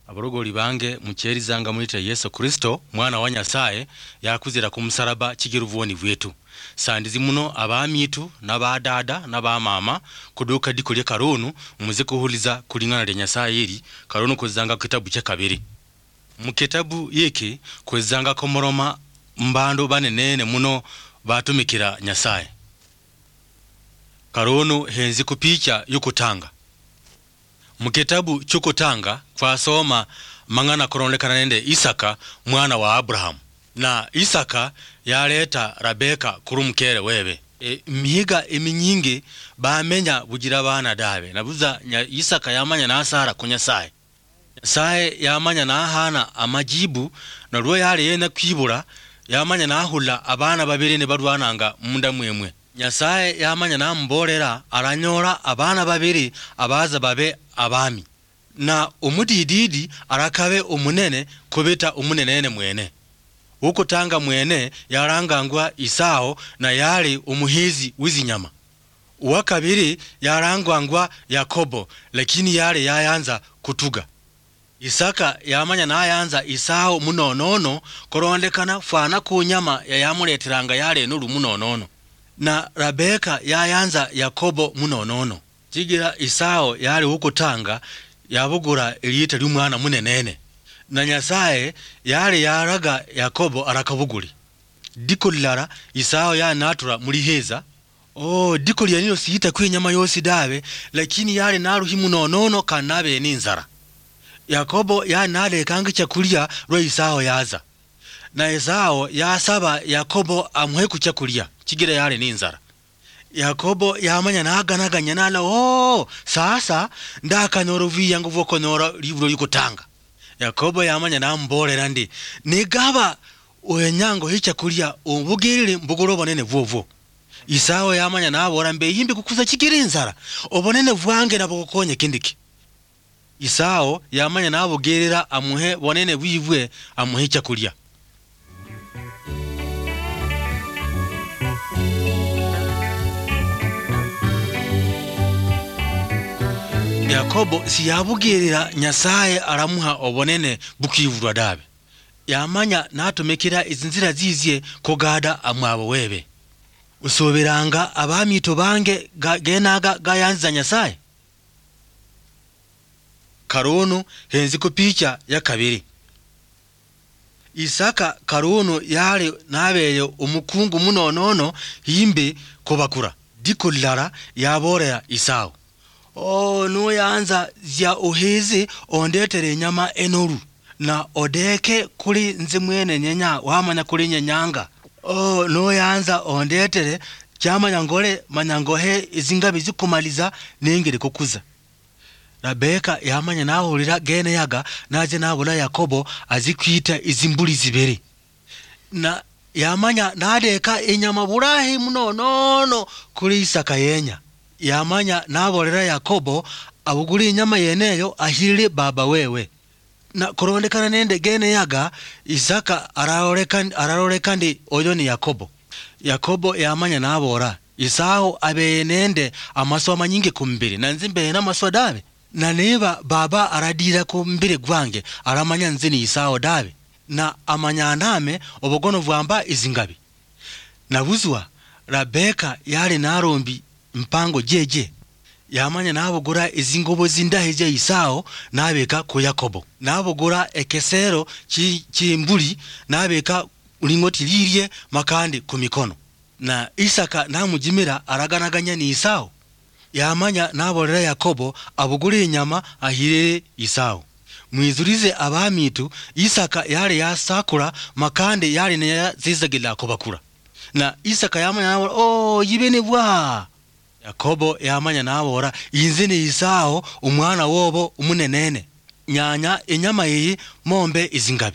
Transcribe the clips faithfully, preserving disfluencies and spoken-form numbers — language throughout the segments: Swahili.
abarogoli bange mucherizanga mulita Yesu Kristo mwana wa Nyasaye yakuzira ku musaraba chigiruvoni bwetu sandizi muno abamitu n'abadada n'abamama kuduka dikolye karonu muze kuhuliza kulingana lya Nyasaye iri karonu kuzanga kitabu cha kabiri mu kitabu yiki kuzanga komoroma mbando banenene muno batumikira Nyasaye karonu henzi kupicha yukutanga mu kitabu cy'ukutanga twasoma mangana koronekana nende Isaka mwana wa Abraham na Isaka yaleta Rebeka kuri mukere webe e, mihiga eminyingi bamenya bugira bana dabe nabuza Isaka yamanya na Sara ku Nyasaye Nyasaye yamanya na Hana amajibu na ruo yale yena kwibura yamanya na hula abana babiri ne barwananga munda mwemwe Nyasaye yamanya na mborera aranyora abana babiri abaza babe abami na umudididi arakabe umunene kubita umunenene mwene ukutanga mwene yarangangwa Isao na yali umuhizi wizinyama uwakabiri yarangangwa Yakobo lakini yale yayanza kutuga Isaka yamanya na ayanza Isao munonono korondekana fana ku nyama yayamuleteranga yale nuru munonono na Rebeka yayanza Yakobo munonono jigira Isao yali ukutanga yabugura eliyita ly'umwana munenene na Nyasaye yali yaraga Yakobo arakabuguri dikollara Isao ya natura muri heza oh dikolya niyo siyita kwinyama yose dabe lakini yali naruhi munonono kanabe n'inzara Yakobo ya nale kanga cyakulya rwa Isao yaza na Isao yasaba Yakobo amuhe ku cyakulya kigira yale n'inzara Yakobo yamanya naganaganya nala oh sasa ndakanoro viya nguvo konora libro yikutanga Yakobo yamanya nambolera ndi nigaba oyenyango hicha kulia ubugirire mbugorobo nene vovo Isao yamanya nabora mbe yimbe kukuza kigira inzara obonene vwange nabokonye kindiki Isao yamanya nabugirira amuhe bonene bwivwe amuhe cyakulya Yakobo siyabugirira Nyasaye aramuha obonene bukivurwa dabe yamanya natumekira izinzira zizye kogada amwabo webe usoberanga abamito bange ga, genaga gayanza Nyasaye karonu henzi kupicha ya kabiri Isaka karonu yale nabeye umukungu munonono himbe kubakura dikollara yabora Isao oh no yanza zya ohezi ondetere nyama enoru na odeke kuli nzimwene nyenya wamanya kuli nyanyanga oh no yanza ondetere cyama nyangore manyangohe izingabi zikumaliza nengere kukuza Rebeka yamanya nahurira gene yaga naje nabula Yakobo azikwita izimbuli zibere na yamanya nadeka inyama burahi muno nono kuli Isaka yenya yamanya naborera Yakobo abuguri inyama yeneyo ahirire baba wewe na korondekana nende gene yaga Isaka ararorekandi ararorekandi oyo ni Yakobo Yakobo yamanya nabora Isao abenende amaso amanyinge kumbiri nanzimbe n'amaso dabe na neba baba aradira kumbire gwange aramanya nzini Isao dabe na amanya name obogono vwamba izingabi nabuzwa Rebeka yali narombi mpango jeje yamanya nabogura izingobo zindaheje Isao nabeka ku Yakobo nabogura ekesero ki kimbuli nabeka ulingoti lirye makandi ku mikono na Isaka namujimira araganaganya ni Isao yamanya naborera Yakobo abugura inyama ahirere Isao mwizurize abamitu Isaka yale yasakura makande yale ne zizagila kubakura na Isaka yamanya nabora oh yibene bwa Yakobo yamanya nabora inzine Isao umwana wobo umunenene nyanya inyama yi mombe izingabi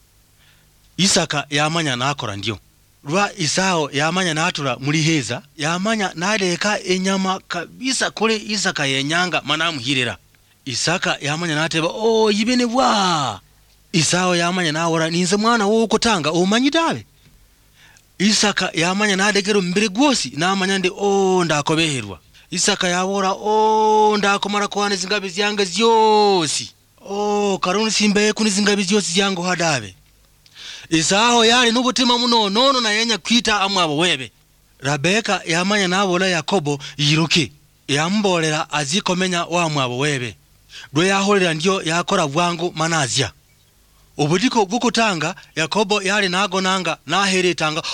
Isaka yamanya nakora ndio rwa Isao yamanya natura muri heza yamanya nadeka inyama kabisa kule Isaka yenyanga manamuhirira Isaka yamanya nateba oh yibene bwa Isao yamanya nawora ninze mwana wo kutanga umanyidabe Isaka yamanya nadegero mbere gwosi namanya ndi oh ndakobeherwa Isaka yabora oh ndakomara kwane zingabe zyange zyosi Oh karunu simbe kunizingabi zyosi zyango hadabe Esau yali n'obutima muno nono na yenya kwita amwabo webe Rebeka yamanya nabola Yakobo yiruke yambolera azikomenya wa mwabo webe Dwe yaholera ndio yakora bwangu manazia Obudiko bukutanga Yakobo yali nagonanga naheretanga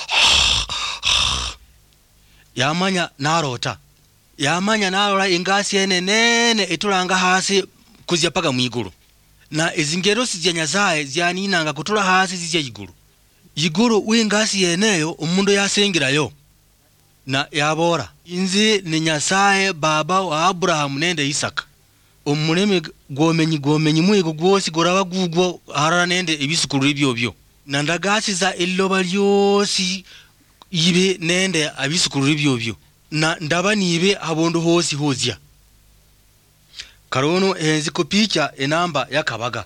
Yamanya narota Yamanya narora ingasi enenene etulanga hasi kuzya paka mwiguru Na izingero sizya Nyasaye zyaninanga kutula hasi zizya iguru Iguru wingasi yeneyo umundu yasengirayo Na yabora inzi ni Nyasaye baba wa Abraham nende Isaka Omulemi gwomenyi gwomenyi mwigo gwosi goraba gugwo harara nende ebisukuru ebyo byo Na ndagasiza illoba lyosi ibe nende abisukuru ebyo byo Na ndaba nibe abondo hosi hozya Karono enzi kupicha enamba yakabaga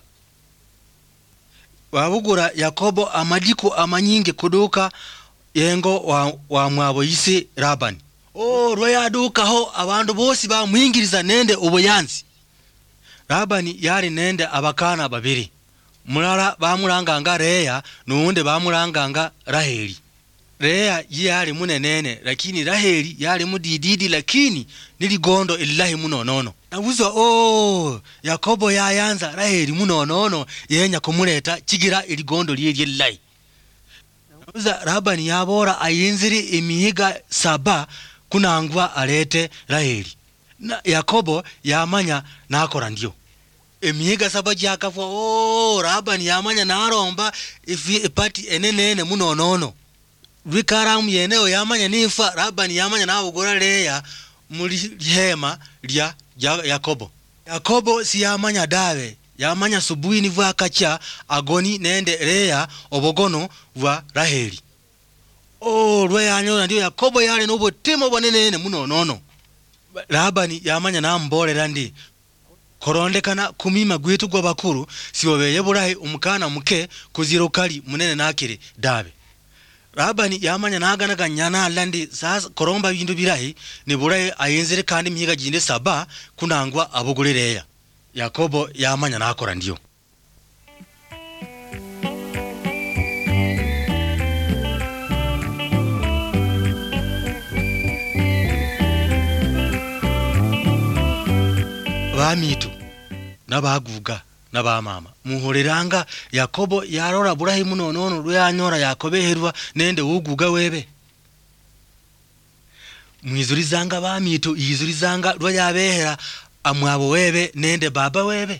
Wabugura Yakobo amadiko amanyinge kuduka yengo wa, wa mwabo yise Labani Oh roya duka ho abandu bosi ba mwingiriza nende obuyanzi Labani yari nende abakana babiri Mulala bamulanganga Leya nuunde bamulanganga Raheli Leya yali munenene lakini Raheli yali mudididi lakini niligondo illahi munonono Nabuzo oh Yakobo yayanza Raheli munonono yenya kumuleta chigira iligondo liye lillahi Nabuza Labani yabora ayinziri imihiga saba kunangwa alete Raheli Na Yakobo yamanya nakora ndio Emihiga saba jakafwa oh Labani yamanya naromba ifi ipati enenene munonono Rikaramu yeneo yamanya nifa Labani yamanya nabugora Leya muri hema lya Yakobo Yakobo si yamanya dawe yamanya subuhi nivu akacha agoni nende Leya obogono wa Raheli Oh rwe yanyona ndio Yakobo yale n'obutima bwanenene muno nono Labani yamanya nambolera ndi korondekana kumima gwitu gwa bakuru siwobeye burahi umukana muke kuzirokali munene nakire dabe Labani yamanya naganaga nyana landi sasa koromba bintu birahi ni burahi ayenzere kandi mihiga jinde saba kunangwa abugulereya Yakobo yamanya nakora ndio Bamitu nabaguga nabamama muholeranga Yakobo yarora burahi muno nono ruyanyora yakobeherwa nende uguga webe Mwizurizanga bamitu yizurizanga rwayabehera amwabo webe nende baba webe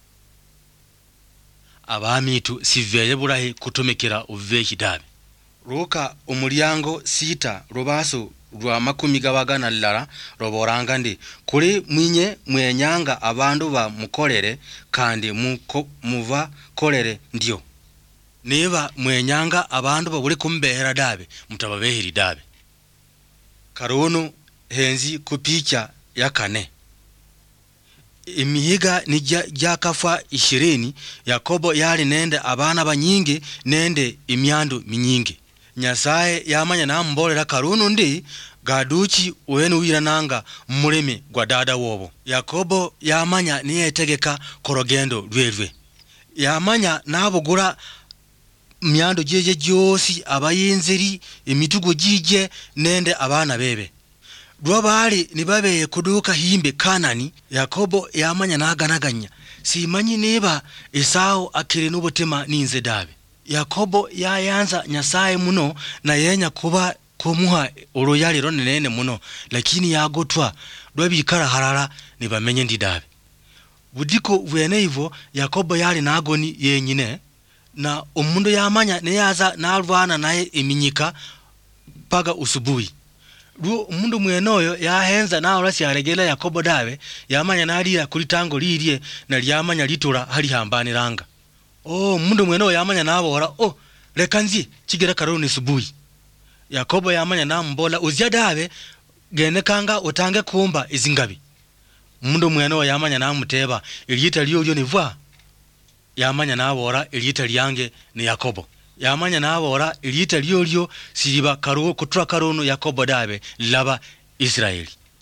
Abamitu siveye burahi kutumikira uvehi dabe Ruka umulyango sita rubaso rwa makumi gabagana lara roboranga ndi kuri mwinye mwenyanga abandu ba mukolere kandi muko muva kolere ndio Niba mwenyanga abandu babuli kumbehera dabe mutababeheri dabe Karono henzi kupicha ya kane Imihiga ni jakafa ishirini Yakobo yali nende abana banyingi nende imyandu minyingi Nyasaye yamanya nambolera Karono ndi gaduchi uwenu wirananga muleme gwa dada wobo Yakobo yamanya niyetegeka korogendo lwelwe Yamanya nabugura myando jeje josi abayinziri emitugo jije nende abana bebe Dwabali nibabeye kuduka himbe Kanani Yakobo yamanya naganaganya simanyi niba Esau akiri n'obutima ninze dabe Yakobo yayanza Nyasaye muno na yenya kuba kumuha oroyali ronene muno lakini yagotwa dwabikara harara nibamenye ndidabe Budiko bwene hivyo Yakobo yali nagoni yenyine na omundu yamanya neyaza nalwana naye eminyika paga usubuhi Ruo umundu mwenoyo yahenza na orasi yaregela Yakobo dawe yamanya nalira kuri tango liriye na lyamanya litura hali hambani ranga Oh umundu mwenoyo yamanya nabora oh lekanzi kigera Karoni subuhi Yakobo yamanya nambola uzya dawe genekanga utange kumba izingabi Umundu mwenoyo yamanya namuteba iliyita liyo liyo nivwa Yamanya nabora iliyita liyange ni Yakobo Yamanya nabora iliyita liyo liyo siriba karuo kutura Karono Yakobo dawe laba Israeli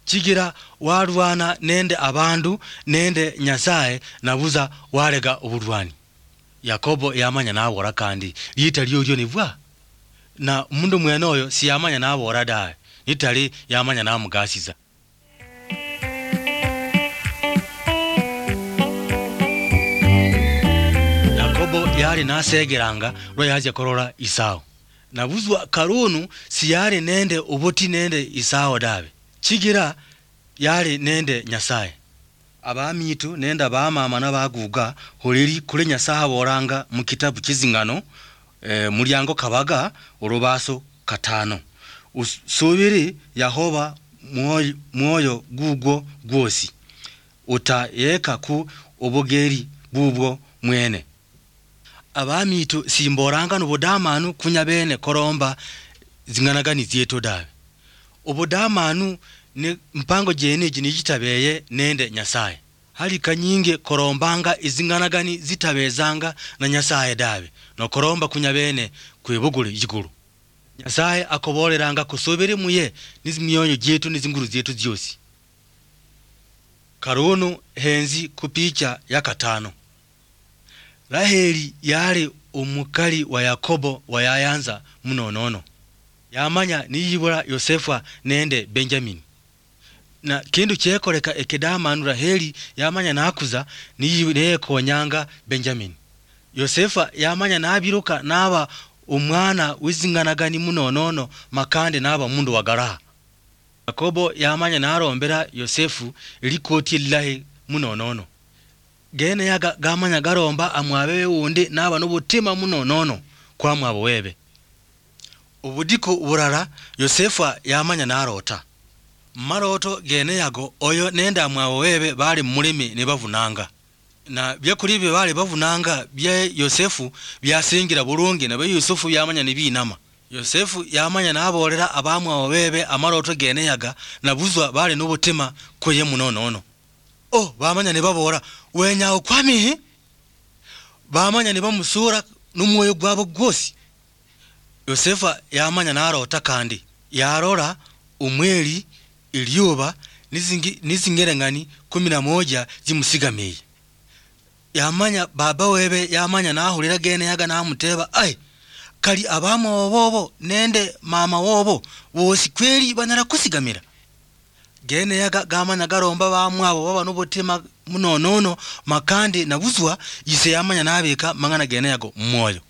chigira warwana nende abandu nende Nyasaye nabuza warega obulwani. Yakobo yamanya nabora kandi lita lyo lyo nivwa na mundu mwene oyo si yamanya nabora dawe nitali yamanya namugasiza. Yakobo yali nasegeranga lwa yaje korora Isao. Nabuzwa Karunu si yali nende ubuti nende Isao dawe chigira yali nende Nyasaye. Abamitu nenda bamama n'abaguga holiri kule Nyasaye boranga mu kitabu kizingano e, mulyango kabaga urubaso katano. Usubiri Yehova mwoyo, mwoyo gugwo gwosi utayeka ku obogeri bubwo mwene. Abamitu simboranga n'ubudamanu kunyabene koromba zinganagani zieto dawe. Ubudamanu ni mpango jene jini jitabeye nende Nyasaye. Hali kanyinge korombanga izinganagani zitabezanga na Nyasaye dawe. No koromba kunyabene kwebugule jiguru. Nyasaye akoboleranga kusobere muye nizimiyonyo jetu nizinguru zetu zyosi. Karunu henzi kupicha ya katano. Raheli yali umukali wa Yakobo wa yayanza munonono. Yamanya niyibura Yosefa nende Benjamin. Na kindu chekoreka ekedamanu Raheli yamanya nakuza niye konyanga Benjamin. Yosefa yamanya nabiruka naba umwana wizinganagani munonono makande naba mundu wagara. Yakobo yamanya narombera Yosefu ilikoti lilahi munonono. Gene yaga gamanya garomba amwabewe wundi naba nubutima munonono kwa mwabowebe. Ubudiko urara Yosefa yamanya narota. Maroto gene yago oyo nenda amwabowebe bali mulimi ne bavunanga. Na byakuri bye bali bavunanga bye Yosefu byasingira bulungi na be Yusufu yamanya nibinama. Yosefu yamanya nabolera abamwabowebe amaroto gene yaga nabuzwa bali nubutima koye munonono. Oh, bamanya ne babora wenya okwamihi bamanya ne bamusura n'umwoyo gwabo gwosi. Yosefa yamanya narota kandi yarora umweli ilioba nizingi nizingerengani kumi na moja zimusigamiye. Yamanya baba webe yamanya nahulira gene yaga namuteba ai kali abama wobo nende mama wobo wosi kweli banara kusigamira. Gene yaga gamanya garomba bamwabo baba nubutima munonono makandi nabuzwa yise yamanya nabeka mangana gene yago mmoyo.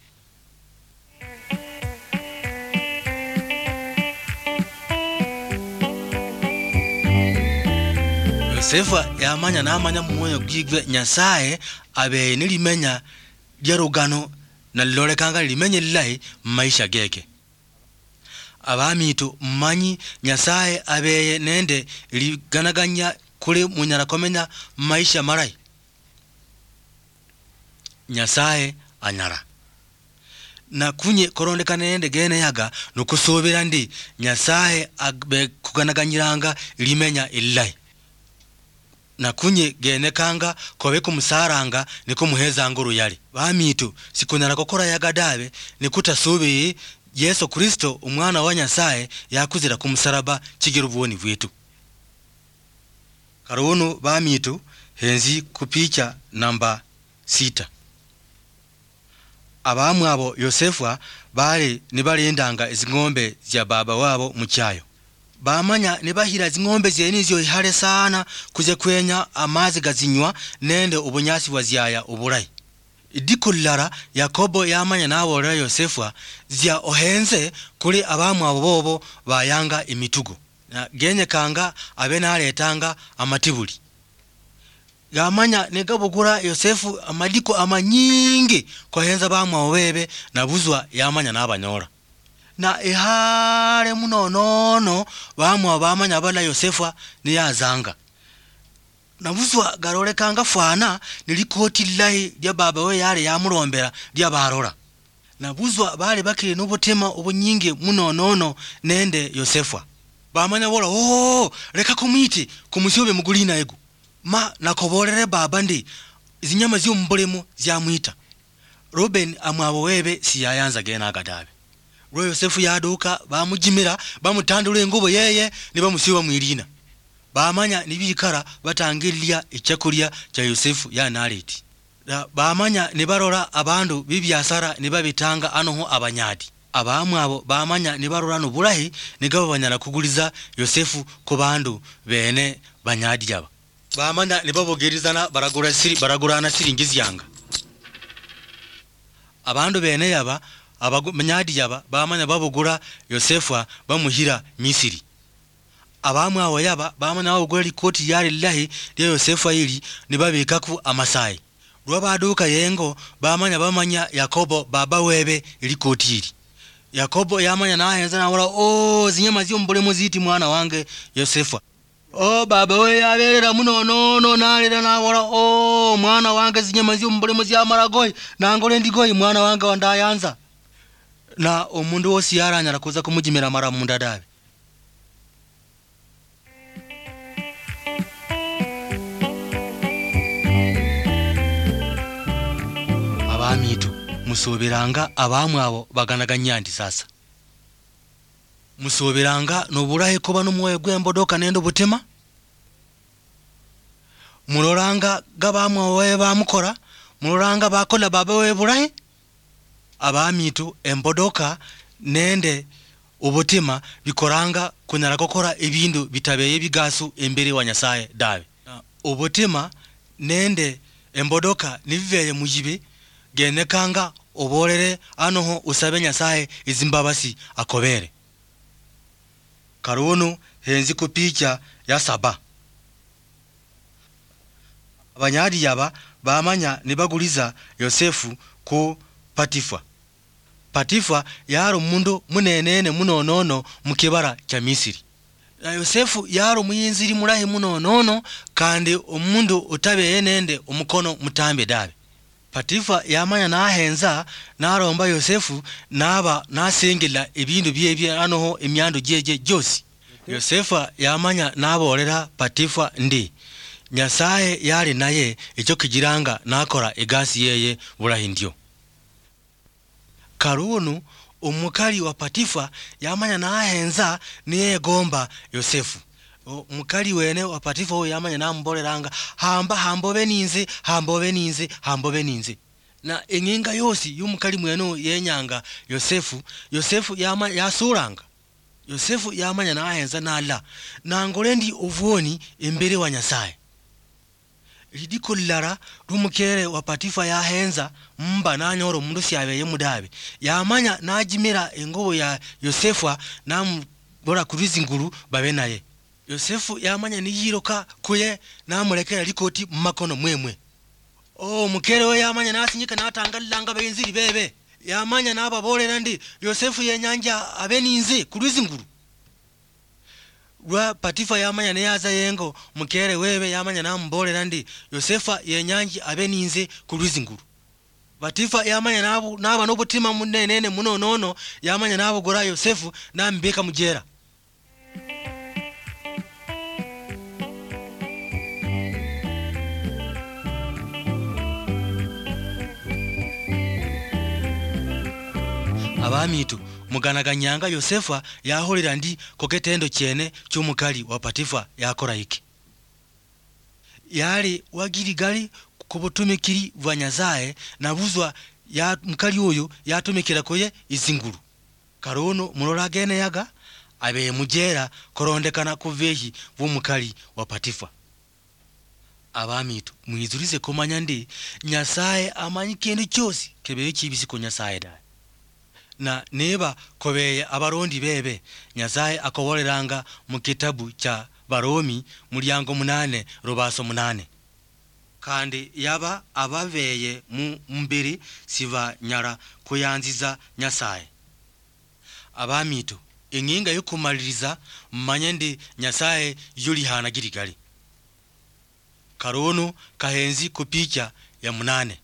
Yosefa yamanya namanya mmoyo gigwe Nyasaye abe nilimenya lyarugano na lolekanga limenye lilahi maisha geke. Abamitu mmanyi Nyasaye abeye nende liganaganya kule munyara komenya maisha marai. Nyasaye anyara. Na kunye korondeka nende gene yaga nukusobera ndi Nyasaye abe kuganaganyiranga limenya illai. Na kunye gene kanga kobe kumusaranga niko muheza nguru yali. Bamitu sikunyara kokora yaga dawe nikuta sobe Yesu Kristo umwana wa Nyasaye yakuzira kumusaraba chigirubuoni bwetu. Karunu bamitu henzi kupicha namba sita. Abamwabo Yosefa bali nibalendanga izingombe zya baba wabo muchayo. Bamanya nibahira zingombe zenizyo ihale sana kuze kwenya amazi gazinywa nende ubunyasi waziaya uburai. Idikulara Yakobo yamanya nabolera Yosefa zya ohenze kuli abamwabo bobo bayanga imitugo. Na genye kanga abe naletanga amatibuli. Yamanya negabugura Yosefu amadiko amanyingi kohenza bamwabowebe nabuzwa yamanya nabanyora. Na ihare munonono bamwa bamanya bala Yosefa niyazanga. Nabuzwa garole kanga fana nilikoti lilahi lya baba we yale yamurombera lya barora. Nabuzwa bali bakiri n'ubutima obunyingi munonono nende Yosefa. Bamanya bola oh reka kumiti kumusyobe mugulina ego. Ma nakobolere baba ndi izinyama zyo mbolemo zyamuita. Ruben amwabowebe siyayanza gena agadabe. Royo Yosefu yaduka bamujimira bamutandule ngubo yeye ni bamusiba mwirina. bamanya nibikara batangilya ekyakulya kya Yosefu ya Naleti. Bamanya nibarora abandu bibyasara nibabitanga anoho abanyadi. Abamu abo bamanya nibarora no bulahi nigabo banyala kuguliza Yosefu ku bandu bene banyadi yaba. Bamanya nibabogerizana baragura siri baragurana siringizi yanga. Abandu bene yaba abanyadi yaba bamanya babugura Yosefu bamuhira Misiri. Abamu abo yaba bamanya babugura likoti yali lahi lya Yosefu ili nibabikaku amasai. Lwabaduka yengo bamanya bamanya Yakobo baba webe likoti ili. Yakobo yamanya nahenza nawora o zinyama zyo mbole muziti mwana wange Yosefu. O baba we yaberera muno nono nalera nawora o mwana wange zinyama zyo mbole muzya maragoyi nangole ndigoyi mwana wange wandayanza. Na omundu wose yaranyara kuza kumujimira mara mundadabe. Abamitu musoberanga abamu abo baganaga nyandi sasa. Musoberanga noburahe kuba n'umwoyo gw'embodoka nendo butema. Muroranga gabamu abo bamukora, muroranga bakola baba we burahe. Abamitu embodoka nende ubutima bikoranga kunyara gukora ibindu bitabeye bigasu embere wa Nyasaye dawe. Ubutima nende embodoka niveye mujibe genekanga oborere anoho usabe Nyasaye izimbabasi akobere. Karuno henzi ku picha ya saba. Abanyadi yaba bamanya nibaguliza Yosefu ku Patifa. Patifa yaro mundu munenene munonono mukibara kya Misiri. Na Yosefu yaro muyinziri murahe munonono kandi omundu utabe enende omukono mutambe dabe. Patifa yamanya nahenza naromba Yosefu naba nasengela ebindu byebye anoho emyando jeje josi. Yosefu yamanya naborera Patifa ndi Nyasaye yali naye ekyo kijiranga nakora egasi yeye burahindio. Karunu omukali wa Patifa yamanya nahenza niye gomba Yosefu. Mukali wene wa Patifa ho yamanya namboreranga hamba hambobe ninze hambobe ninze hambobe ninze. Na enginga yosi yumukali mweno yenyanga Yosefu Yosefu yama yasuranga. Yosefu yamanya nahenza nala nangole ndi ovoni embere wa Nyasaye. Ridikulara rumukere wa Patifa yahenza mba nanyoro mundu syabeye mudabe yamanya najimira engobo ya Yosefu namubora kurizinguru babe naye. Yosefu yamanya niyiroka kuye namulekera likoti mumakono mwemwe. Oh mukere we yamanya nasinyika natangalanga benziri bebe yamanya nababolera ndi Yosefu yenyanja abeninze kurizinguru. Rwa Patifa yamanya neyaza yengo mukere wewe yamanya nambolera ndi Yosefa yenyanji abeninze kurizinguru. Patifa yamanya nabu naba nobutima munenene muno nono yamanya nabo gora Yosefu nambeka mujera. Abamitu muganaganyanga Yosefu yaholera ndi koketendo cyene cy'umukali wa Patifa yakora iki. Yali wagirigali kubutumikiri bwa Nyasaye nabuzwa ya mukali oyo yatumikira koye izinguru. Karono mulora gene yaga abe mujera korondekana kuvehi bw'umukali wa Patifa. Abamitu mwizurize komanya ndi Nyasaye amanyi kintu cyose kebeye kibisiko Nyasaye da. Na neba kobeye abarondi bebe Nyasaye akoboreranga mu kitabu cha Baromi mulyango munane rubaso munane. Kandi yaba abaveye mu mbiri siva nyara kuyanziza Nyasaye. Abamitu inginga yukumaliriza mmanye ndi Nyasaye yuli hana girigali. Karono kahenzi ku picha ya munane.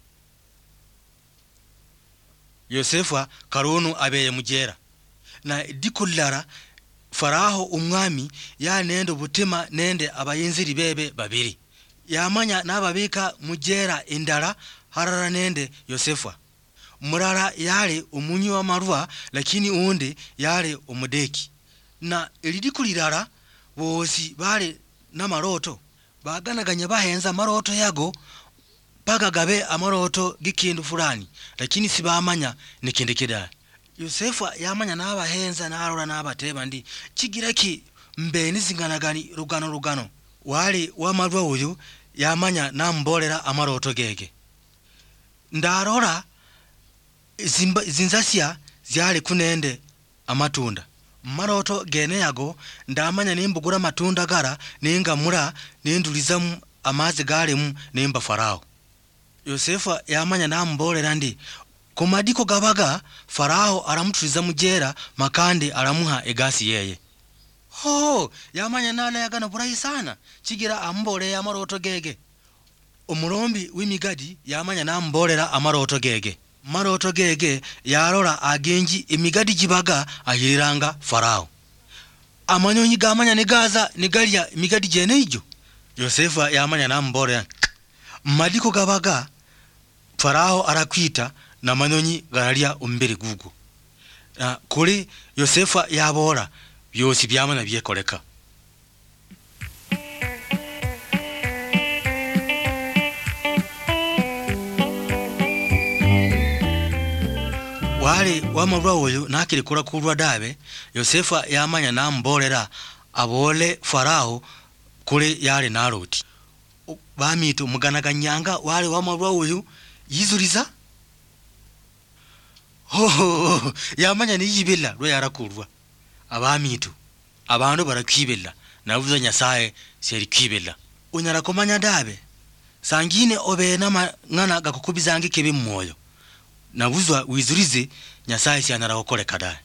Yosefu Karono abeye mujera. Na dikulara Faraho umwami ya nendo butima nende abayinziri bebe babiri. Yamanya nababika mujera indara harara nende Yosefu. Murara yale umunyi wa marua lakini undi yale umudeki. Na ilidikulirara bosi bale n'amaroto baganaganya bahenza amaroto yago paka gabe amaroto gikindu fulani lakini sibamanya nikindi kidala. Yosefu yamanya n'abahenza n'arora n'abateba ndi kigiraki mbeni zinganagani rugano rugano. Wali wamalwa uyu yamanya nambolera amaroto gege. Ndarora zinzasya zyali kunende amatunda. Maroto gene yago ndamanya nimbugura matunda gara ningamura nindulizamu amazi galemu nimba Farao. Yosefu yamanya nambolera ndi kumadiko gabaga Farao aramutuliza mujera makandi aramuha egasi yeye. Ho yamanya nana yagana burayi sana kigira ambole amaroto gege. Omurombi w'imigadi yamanya nambolera amaroto gege. Maroto gege yarora agenji imigadi jibaga ahiriranga Farao. Amanyonyi gamanya negaza negalya imigadi jene ijo. Yosefu yamanya nambolera madiko gabaga Farao arakwita na manyonyi garalya umbere gugu. Na kuri Yosefu yabora byosi byamana byekoleka. Wali wamalwa uyu nakiri kura kulwa dabe Yosefu yamanya nambolera abole Farao kuri yali naroti. Bamitu muganaganyanga wali wamalwa uyu yizuriza. Ho ho yamanya niyibilla lwe yarakurwa. Abamitu abantu barakwibella navuza Nyasaye seri kwibella. Unyara komanya dabe sangine obe n'amangana gakukubizange kebe mmoyo nabuzwa wizurize Nyasaye si anara okole kadai.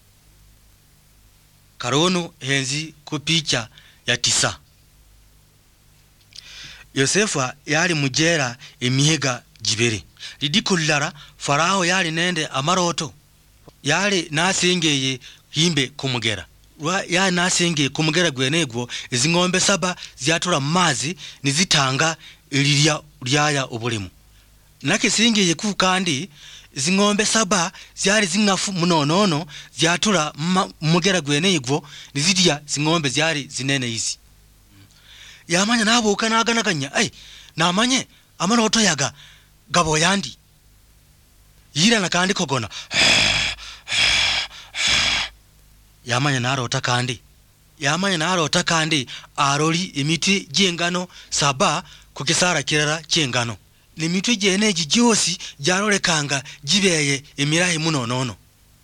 Karono henzi ku picha ya tisa. Yosefu yali mujera emihiga jibere lidikullara Farao yali nende amaroto yali nasengeye himbe kumugera wa ya nasenge kumugera gwenegwo izingombe saba zyatula mazi nizitanga ilirya lyaya obulimu nake singeye ku kandi zingombe saba zyali zingafu munonono zyatula mugera gwenegwo nizidya zingombe zyali zinene izi. Yamanya nabo kanaganaganya ai namanye amaroto yaga gabo yandi yira nakandi kogona. Yamanya narota kandi yamanya narota kandi aroli imiti jengano saba kukisara kirara cyengano limiti jene jyosi jarolekanga jibeye emirahi munonono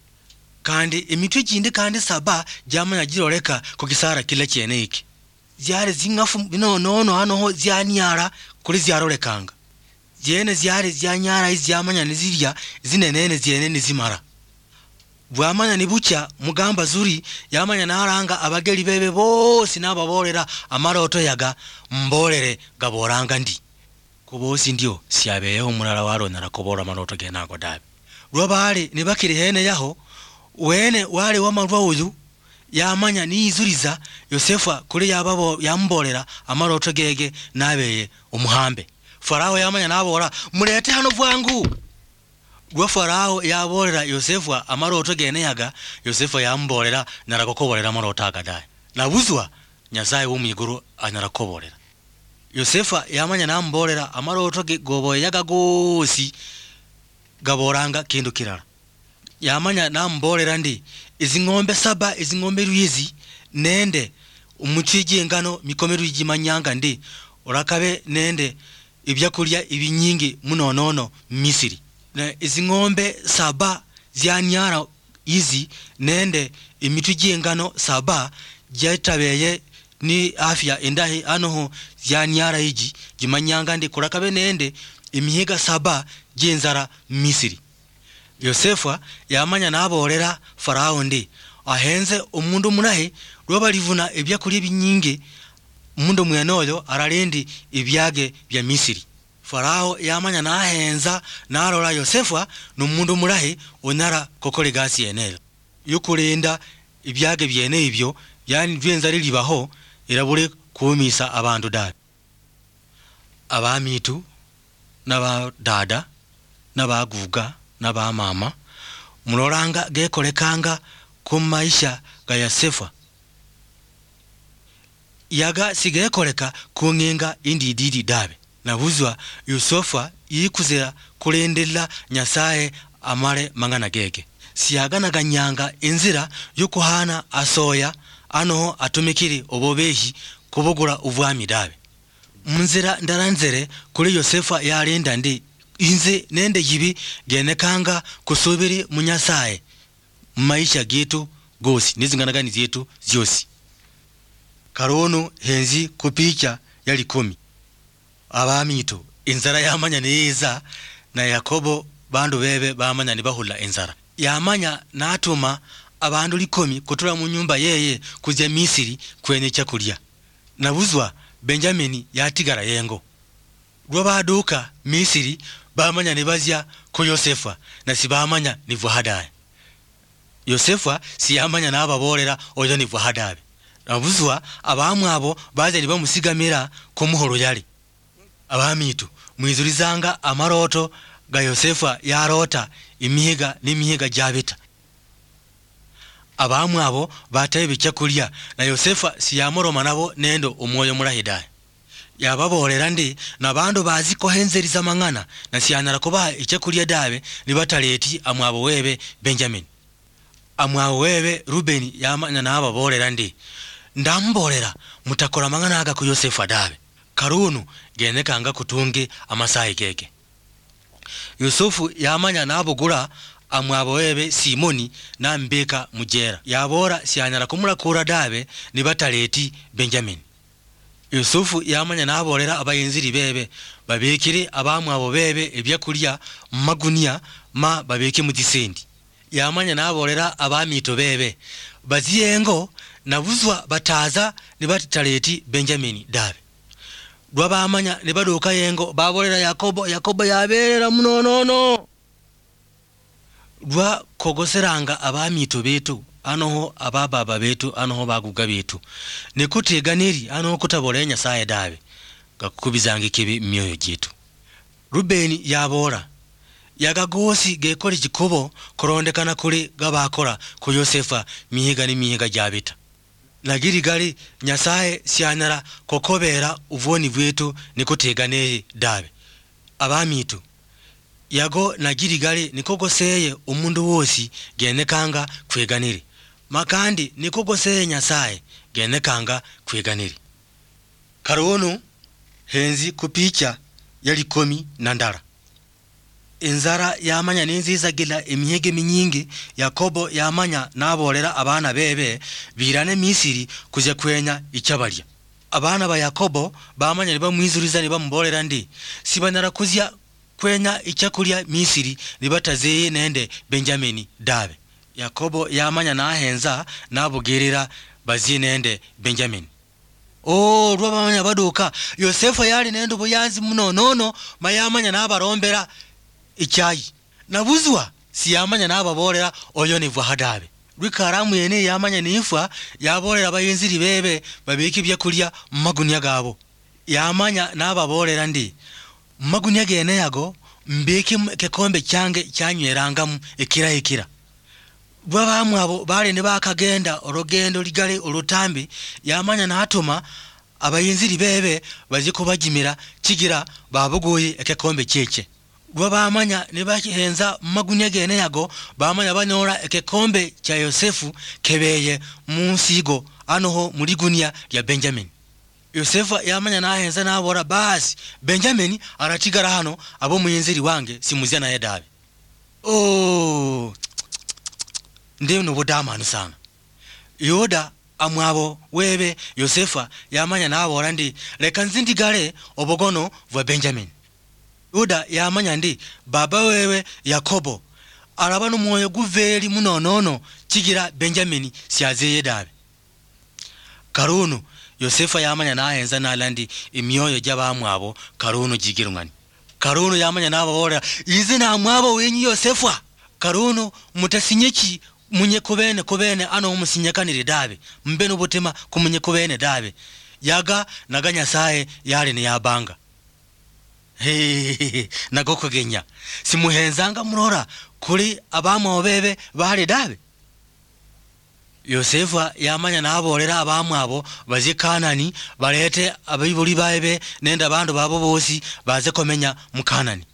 kandi imiti jindi kandi saba jamanya jiroleka kukisara kila cyene iki zyari zingafu binonono hano ho zyanyara kuri zyarolekanga jene zyari zyanyara izyamanya nizirya zinenene zyene nizimara. Bwamanya nibucha mugamba zuri yamanya naranga abageli bebe bose nababolera amaroto yaga mbolere gaboranga ndi kubosi ndio siabeyeho mulala waro narakobora amaroto ge nago dabe rwabale nibakiri hene yaho wene wale wamalwa uyu yamanya nizuriza Yosefu kuri yababo yambolera amaroto gege nabeye umuhambe. Farao yamanya nabora mulete hano bwangu. Gwa Farao yabolera Yosefu amaroto gene yaga Yosefu yambolera narakokobolera amaroto agadai nabuzwa Nyasaye w'umwiguru anarakobolera. Yosefu yamanya nambolera amaroto ge gobo yaga gosi gaboranga kindu kirara. Yamanya nambolera ndi izingombe saba izingombe ruyizi nende umucije ngano mikomeru y'imanyanga ndi urakabe nende ibyakurya ibinyingi munonono Misiri. Na izingombe saba zyanyara izi nende imituje ngano saba jatabeye ni afya endahi anoho zyanyara iji jimanyanga ndi kurakabe nende imihiga saba jenzara Misiri. Yosefu yamanya nabolera Farao ndi ahenze omundu munahe rwabalivuna ebyakurya binyingi mundu mwenoyo aralendi ibyage bya Misiri. Farao yamanya nahenza narora Yosefu n'omundu mulahi onara kokole gasi enelo yukulinda ibyage byene ibyo yani byenzari libaho irabure kumisa abantu dada abamitu naba dada nabaguga naba mama muloranga gekolekanga ku maisha ga Yosefu yaga sigekoleka kunginga indi didi dabe nabuzwa Yusufa yikuzira kulendela Nyasaye amale mangana gege siyagana ganyanga inzira yukuhana asoya ano atumikiri obobehi kubugura ubwami dabe munzira ndaranzere kuri Yosefa yalinda ndi inze nende yibi genekanga kusubiri munyasaye maisha gitu gosi nizinganaga nizetu zyosi karono henzi kupicha yali kumi abamito inzara yamanya neza na Yakobo bandu bebe bamanya nibahula inzara yamanya natuma abandu likomi kutura mu nyumba yeye kuzya Misiri kwenye chakulia nabuzwa Benjamini yatigara yengo rwa baduka Misiri bamanya nibazya ku Yosefa na sibamanya nivu hadaye Yosefa siyamanya nababolera oyo nivu hadabe nabuzwa abamwabo baje bamusigamira ku muhoro yali abamitu mwizurizanga amaroto ga Yosefa yarota imihiga n'imihiga jabita abamwabo bataye cyakulya na Yosefa siyamoroma nabo nendo umwoyo murahidaye yababolera ndi nabandu bazi ko henzeriza mangana na siyanara kuba icyakulya dabe nibataleti amwabo webe Benjamin amwabo webe Rubeni yamanya nababolera ndi ndambolera mutakora mangana aga ku Yosefa dabe karunu genekanga kutunge amasayi keke Yusufu yamanya nabugura amwabo webe Simoni na mbeka mujera yabora sianyara kumurakura dabe nibataleti Benjamin Yusufu yamanya nabolera abayenziri bebe babekire abamwabo bebe ebyakulya magunia ma babeke mu disendi yamanya nabolera abamito bebe baziyengo nabuzwa bataza nibataleti Benjamin dabe Rwaba amanya nibaduka yengo babolera Yakobo Yakobo yaberera munonono rwa kogoseranga abamito betu anoho abababa betu anoho baguga betu nikuteganiri anoho kutabolera Nyasaye dabe gakubizanga kibi myoyo gitu Rubeni yabora yagagosi gekora ikikubo korondekana kuri gabakora ku Yosefa mihiga ni mihiga jabita nagirigali Nyasaye sianara kokobera uvoni bwetu nikuteganeye dabe abamitu yago nagirigali nikogoseye umundu wosi genekanga kweganiri makandi nikogoseye Nyasaye genekanga kweganiri karono henzi kupicha yali komi nandara inzara yamanya ninziza gila emihege minyingi Yakobo yamanya nabolera abana bebe birane Misiri kuje kwenya ichabalya abana ba Yakobo bamanya niba mwizuriza niba mbolera ndi sibanara kuzya kwenya ichakulya Misiri nibatazeye nende Benjamini dabe Yakobo yamanya nahenza nabugerera bazinende Benjamin oh rwa bamanya baduka Yosefa yali nendo buyanzi munonono mayamanya nabarombera icyayi nabuzwa siyamanya nababolera oyo nivu hadabe rwikaramu yene yamanya nifa yabolera abayenziri bebe babiki byakulya magunya gabo yamanya nababolera ndi magunya gene yago mbiki kekombe cyange cyanywerangamu ekira ekira bwabamwabo bale ne bakagenda orogendo ligale olutambi yamanya natuma abayenziri bebe baziko bagimira kigira babugoye ekekombe cyeke Rwabamanya nibahenza magunya gene yago bamanya banora ekekombe kya Yosefu kebeye munsigo anoho muri gunia lya Benjamin Yosefa yamanya nahenza nabora basi Benjamin aratigara hano abo muyenzeri wange simuzya na yedabe oh ndiyo no bodama nusanga Yoda amwabo webe Yosefa yamanya nabora ndi leka nzindigale obogono vwa Benjamin Yoda yamanya ndi baba wewe Yakobo arabano mwoyo guveri munonono kigira Benjamin siazeye dabe karuno Yosefa yamanya nahenza nalandi imyoyo jabamwabo karuno jigirungani karuno yamanya nababora izina amwabo wenyi Yosefa karuno mutasinyeki munye kubene kubene ano umusinyakanire dabe mbeno botema kumunye kubene dabe yaga naganya saye yale ne yabanga Hey, nagoko genya simuhenzanga murora kuri abamwe bebe bale dabe Yosefu yamanya nabolera abamwe abo baje Kanani balete abayibuli baebe nenda bandu babo bosi baze komenya mu Kanani.